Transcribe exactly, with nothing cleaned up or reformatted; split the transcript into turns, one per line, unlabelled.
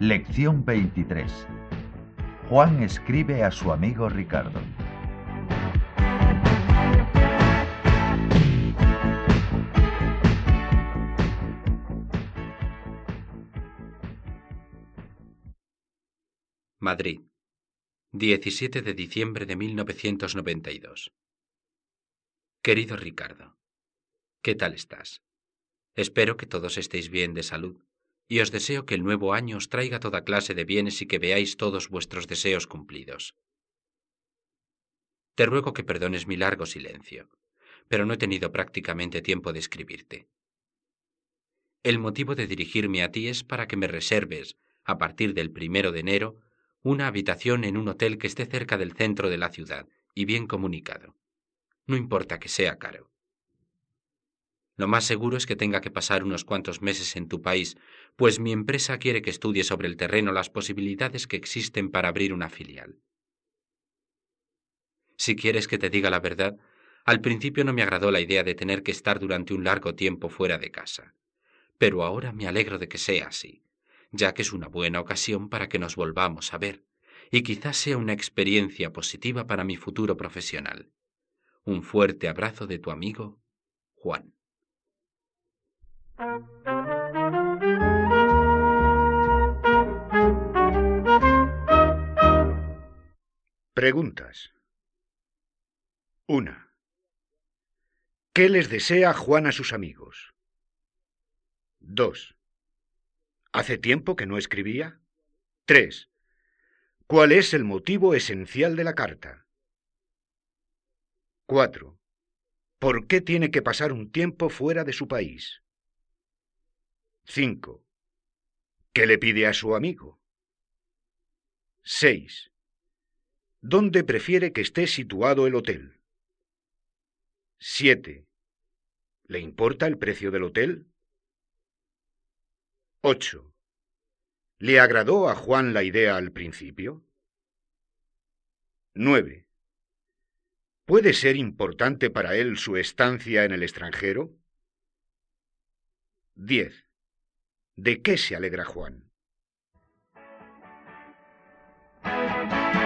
Lección veintitrés. Juan escribe a su amigo Ricardo.
Madrid, diecisiete de diciembre de mil novecientos noventa y dos. Querido Ricardo, ¿qué tal estás? Espero que todos estéis bien de salud, y os deseo que el nuevo año os traiga toda clase de bienes y que veáis todos vuestros deseos cumplidos. Te ruego que perdones mi largo silencio, pero no he tenido prácticamente tiempo de escribirte. El motivo de dirigirme a ti es para que me reserves, a partir del primero de enero, una habitación en un hotel que esté cerca del centro de la ciudad y bien comunicado. No importa que sea caro. Lo más seguro es que tenga que pasar unos cuantos meses en tu país, pues mi empresa quiere que estudie sobre el terreno las posibilidades que existen para abrir una filial. Si quieres que te diga la verdad, al principio no me agradó la idea de tener que estar durante un largo tiempo fuera de casa. Pero ahora me alegro de que sea así, ya que es una buena ocasión para que nos volvamos a ver, y quizás sea una experiencia positiva para mi futuro profesional. Un fuerte abrazo de tu amigo, Juan.
Preguntas. una. ¿Qué les desea Juan a sus amigos? dos. ¿Hace tiempo que no escribía? tres. ¿Cuál es el motivo esencial de la carta? cuatro. ¿Por qué tiene que pasar un tiempo fuera de su país? cinco. ¿Qué le pide a su amigo? seis. ¿Dónde prefiere que esté situado el hotel? siete. ¿Le importa el precio del hotel? ocho. ¿Le agradó a Juan la idea al principio? nueve. ¿Puede ser importante para él su estancia en el extranjero? diez. ¿De qué se alegra Juan?